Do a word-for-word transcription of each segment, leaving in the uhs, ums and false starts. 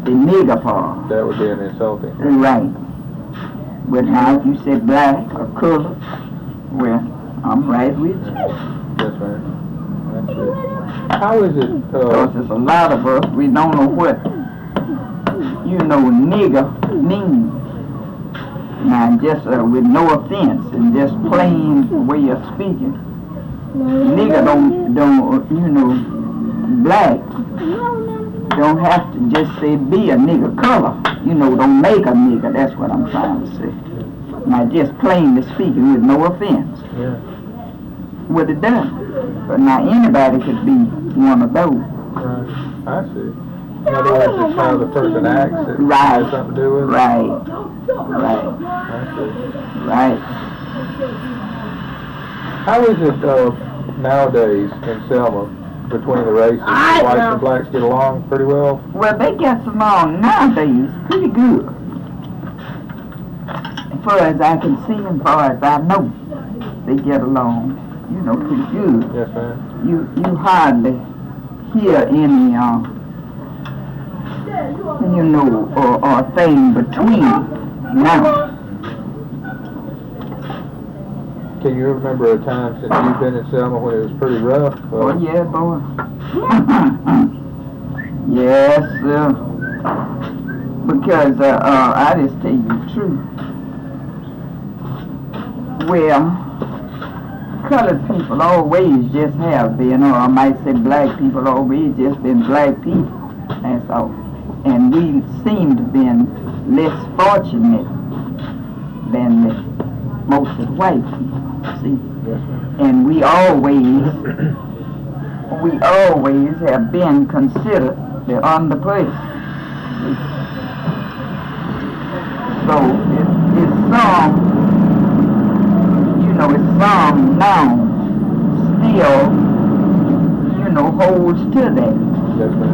the nigger part. That would be an insulting. Right. But now if you say black or color, well, I'm right with you. Yes, ma'am. That's it. How is it? Uh, Because there's a lot of us, we don't know what, you know, nigger means. Now, just uh, with no offense and just plain way of speaking, nigger don't, don't, you know, black don't have to just say be a nigger color. You know, don't make a nigger. That's what I'm trying to say. Now, just plainly speaking, with no offense. yeah. What it does. But now anybody could be one of those. Right. I see. In other words, it's how the person acts that Right. has something to do with it. Right. Right. I see. Right. How is it uh, nowadays in Selma between the races? I Whites know. and blacks get along pretty well? Well, they get along nowadays pretty good. As far as I can see, and far as I know, they get along, you know, pretty good. Yes, ma'am. You you hardly hear any, uh, you know, or, or thing between now. Can you remember a time since you've been in Selma when it was pretty rough? Uh, Oh yeah, boy. Yes, sir. Because uh, uh, I just tell you the truth. Well, colored people always just have been, or I might say black people always just been black people. That's all. And we seem to have been less fortunate than the, most of the white people. See? yes, ma'am. And we always, we always have been considered the underprivileged. So it, it's some, you know, it's some now still, you know, holds to that. Yes, ma'am.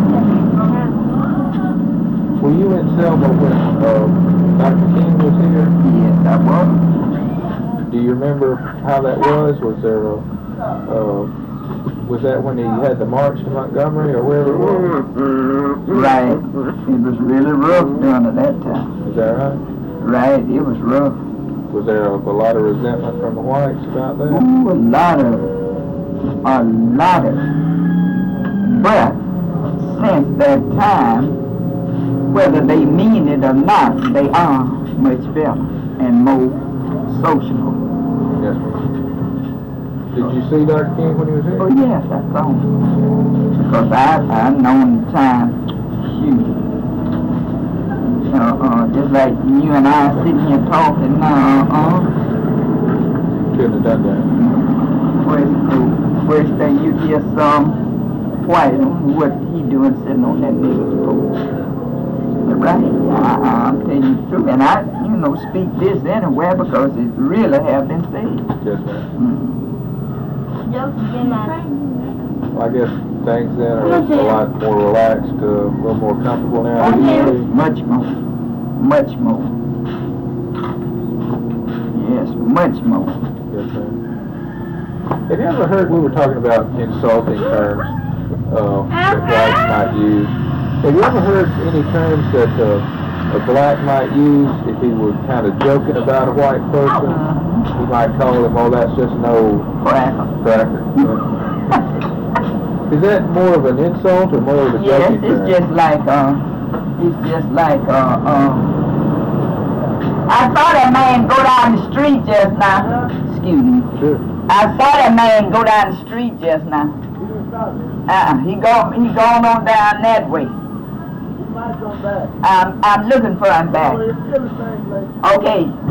Were you in Selma when uh, Doctor King was here? Yes, I was. Do you remember how that was? Was there a, uh, was that when he had the march to Montgomery or wherever it was? Right. It was really rough during at that time. Is that right? Right, it was rough. Was there a, a lot of resentment from the whites about that? Ooh, a lot of it. A lot of it. But since that time, whether they mean it or not, they are much better and more sociable. Yes, ma'am. Did you see Doctor King when he was here? Oh yes, I saw him. Because I I known the time, shoot. Uh, uh, just like you and I sitting here talking now, uh, Couldn't have done that. first, first thing you hear some white on what he doing sitting on that nigger's porch. Right, I, I'm telling you the truth, and I, you know, speak this anywhere because it really have been said. Yes, ma'am. Mm. Well, I guess things then are a lot more relaxed, uh, a little more comfortable now. Oh yes, much more, much more. Yes, much more. Yes, ma'am. Have you ever heard, we were talking about insulting terms uh, that blacks might use. Have you ever heard any terms that uh, a black might use if he was kind of joking about a white person? He might call him, oh, that's just an old Cracker. cracker. Is that more of an insult or more of a Yes, joking it's term? just like, uh, it's just like, uh, uh, I saw that man go down the street just now. Excuse me. Sure. I saw that man go down the street just now. Uh-uh, he go, he going on down that way. I'm, I'm looking for him back. Okay,